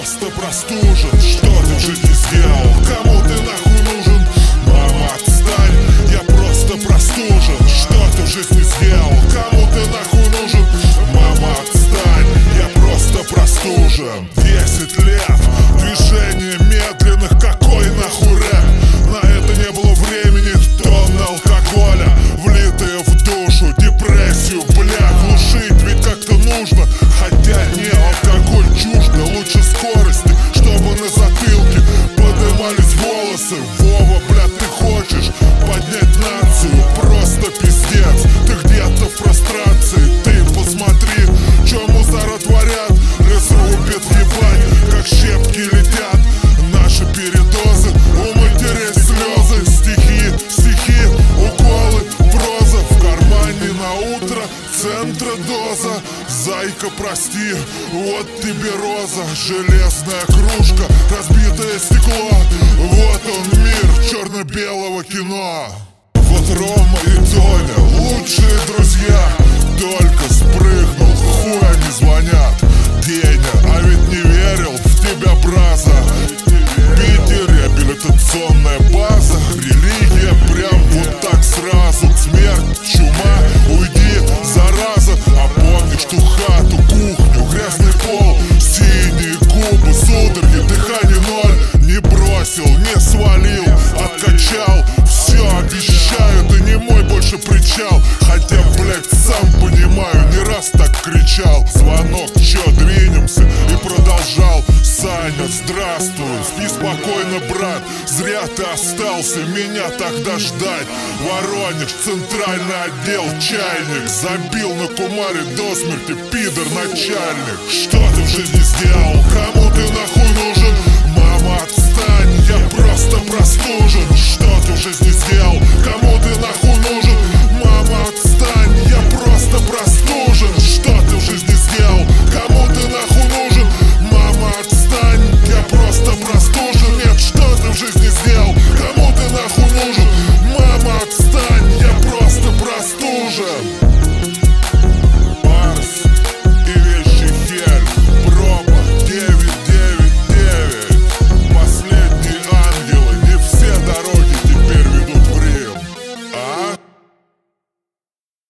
просто простужен. Что ты в жизни сделал? Кому ты нахуй нужен? Мама, отстань, я просто простужен. Что ты в жизни сделал? Кому ты нахуй нужен? Мама, отстань, я просто простужен. 10 лет, движение медленных, какой нахуй рэп? На это не было времени, тонны алкоголя, влитые в душу, депрессию, бля, глушить ведь как-то нужно. Хотя не, алкоголь чуждо, лучше скорости, чтобы на затылке поднимались волосы. Вова, бля, ты хочешь поднять нацию, просто пиздец. Ты где-то в прострации, ты посмотри, что мусора творят. Лес рубит, ебать, как щепки летят наши передозы, у матерей слезы. Стихи, уколы, проза, в кармане на утро центра доза. Зайка, прости, вот тебе роза, железная кружка, разбитое стекло. Вот он мир черно-белого кино. Вот Рома и Тоня, лучшие друзья, только спрыгнул, хуй они звонят. Деня, а ведь не верил в тебя, браза. Питер, реабилитационная база, религия прям вот так сразу. Смерть, чума, уйди, зараза. А помнишь ту хату, кухню, грязный пол, синие губы, судороги, дыхание ноль. Не бросил, не свалил, откачал. Все обещаю, ты не мой больше причал. Хотя, блять, сам понимаю, не раз так кричал. Звонок, чё, двинемся? И продолжал. Саня, здравствуй, спи спокойно, брат. Зря ты остался меня тогда ждать. Воронеж, центральный отдел, чайник. Забил на кумаре до смерти, пидор начальник. Что ты в жизни сделал? Кому ты нахуй нужен? Мама, отстань, я просто простужен. Что ты в жизни